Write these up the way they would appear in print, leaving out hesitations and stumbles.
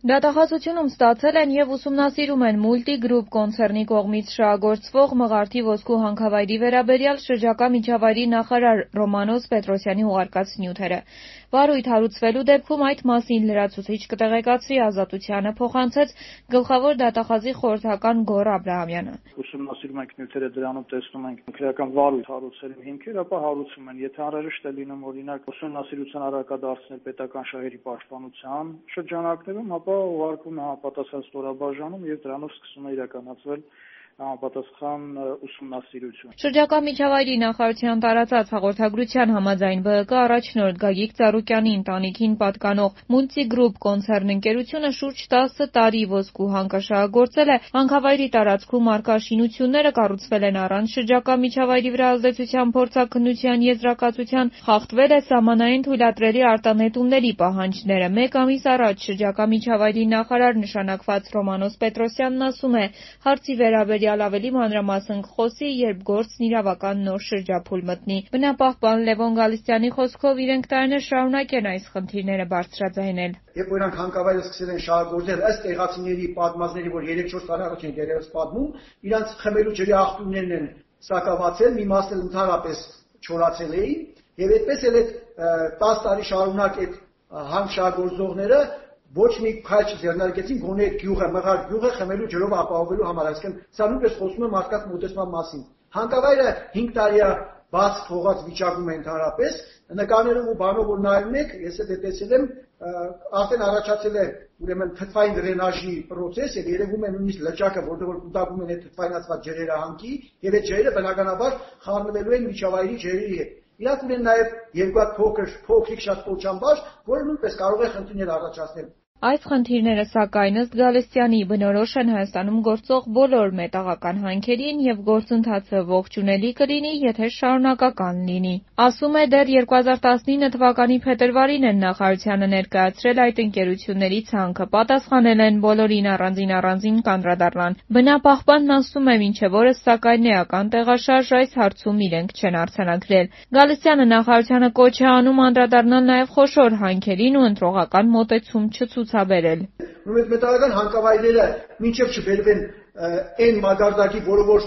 Դատախազությունում ստացել են և ուսումնասիրում են Multigroup կոնցեռնի կողմից շահագործվող մղարդի ոսկու հանքավայրի վերաբերյալ շրջակա միջավայրի նախարար Ռոմանոս Պետրոսյանի ուղարկած նյութերը։ Վարույթ հարուցվելու դեպքում այդ մասին լրացուցիչ կտեղեկացրի Ազատությանը, փոխանցեց գլխավոր դատախազի խորհրդական Գոռ Աբրահամյանը։ Ուսումնասիրում ենք նյութերը, դրանում տեսնում ենք քրեական վարույթ հարուցելու հիմքեր, ապա հարուցում են, եթե անհրաժեշտ է լինում օրինակ ուսումնասիրության առարկադարձնել պետական շահերի պաշտպանության շրջանակներում, ապա ուղարկվում է համապատասխան ստորաբաժանում և դրանով սկսում է իրականացվել համապատասխան ուսումնասիրություն։ Շրջակա միջավայրի նախարարության տարածած հաղորդագրության համաձայն ԲՀԿ առաջնորդ Գագիկ Ծառուկյանի ընտանիքին պատկանող Multigroup կոնցեռն ընկերությունը շուրջ 10 տարի ոսկու հանքը շահագործել է, հանքավայրի տարածքում առկա շինությունները կառուցվել են առանց շրջակա միջավայրի վրա ազդեցության փորձաքննության եզրակացության, խախտվել է սահմանային թույլատրելի արտանետումների պահանջները։ Մեկ ամիս առաջ շրջակա միջավայրի նախարար նշանակված Ռոմանոս Պետրոսյանն ասում է, հարցի վերաբերյալ ավելի մանրամասն կխոսի, երբ գործն իրավական նոր շրջափուլ մտնի։ Բնապահպան Լևոն Գալստյանի խոսքով իրենք տարիներ շարունակ են այս խնդիրները բարձրաձայնել։ Երբ օրինակ հանքավայրը սկսել են շահագործել ըստ տեղացիների պատմածների, որ 3-4 տարի առաջ են դերևս պատմում, իրանց խմելու ջրի աղբյուրներն են սակավացել, մի մասն էլ ընդհանրապես չորացել էին, եւ այդպես էլ այդ 10 տարի շարունակ այդ հանք շահագործողները ոչ մի քայլ չձեռնարկեցին գոնե գյուղը, մղար գյուղը խմելու ջրով ապահովելու համար, այսինքն սա նույնպես խոսում է մարդկանց մոտեցման մասին։ Հանքավայրը 5 տարի է բաց թողած վիճակում է ընդհանրապես, նկարներով ու բանով որ նայում եք, ես էլ տեսել եմ, արդեն առաջացել է ուրեմն թթվային դրենաժի process եւ երևում է նույնիսկ լճակը, որտեղ որ կուտակում են այդ թթվայնացված ջրերը հանքի, եւ այդ ջրերը բնականաբար խառնվելու են միջավայրի ջրերի հետ։ Իրանք ունեն նաեւ երկու հատ փոքրիկ շատ կոչամբար, որը նույնպես կարող է խնդիրներ առաջացնել։ Այս խնդիրները, սակայն, ըստ Գալստյանի, բնորոշ են Հայաստանում գործող բոլոր մետաղական հանքերին և գործընթացը ողջունելի կլինի, եթե շարունակական լինի։ Ասում է, դեռ 2019 թվականի փետրվարին են նախարարությանը ներկայացրել այդ ընկերությունների ցանքը, պատասխանել են բոլորին առանձին կանդրադառնան։ Բնապահպանն ասում է, մինչև օրս, սակայն էական տեղաշարժ այս հարցում իրենք չեն արձանագրել։ Գալստյանը նախարարությանը կոչ է անում անդրադառնալ նաև խոշոր հանքերին ու ընտրողական մոտեցում չցուցաբերել։ Ուրեմն մետաղական հանքավայրերը մինչև չբերվեն այն մակարդակի, որը որ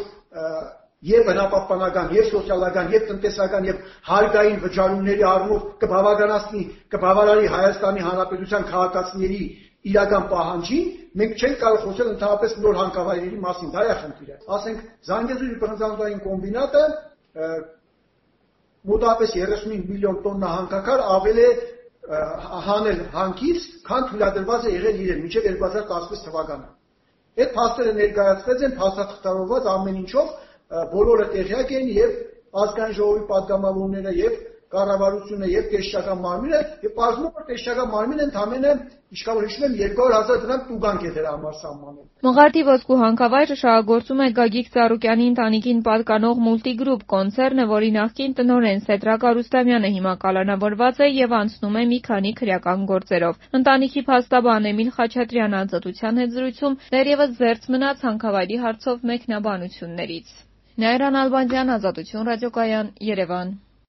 եւ բնապահպանական, եւ սոցիալական, եւ տնտեսական, եւ հարկային վճարումների առումով կբավարարի Հայաստանի Հանրապետության քաղաքացիների իրական պահանջին, մենք չենք կարող խոսել ընդհանրապես նոր հանքավայրերի մասին, դա է խնդիրը։ Ասենք Զանգեզուրի բնազանդային կոմբինատը մոտավորապես 35 միլիոն տոննա հանքաքար ավել է հանել հանքից, քան թույլատրված է եղել իրեն մինչև 2016 թվականը։ Այդ փաստերը ներկայացված են փաստաթղթավորված ամեն ինչով, բոլորը տեղյակ են եւ ազգային ժողովի պատգամավորները եւ կառավարությունը եւ տեսչական մարմինը եւ բազմում որ տեսչական մարմինը ընդամենը իշքավոր հիշում եմ 200,000 դրամ տուգանք է դրա համար սահմանում։ Մղարդի ոսկու հանքավայրը շահագործում է Գագիկ Ծառուկյանի ընտանիքին պատկանող Multigroup կոնցեռնը, որի նախկին տնօրեն Սեդրակ Արուստամյանը հիմա կալանավորված է եւ անցնում է մի քանի քրեական գործերով։ Ընտանիքի փաստաբան Էմիլ Խաչատրյանը Ազատության հետ զրույցում դեռևս զերծ մնաց հանքավայրի հարցով մեկնաբանություններից։ Նայիրան Ալբանդյան, Ազատություն ռադիոկայան, Երևան։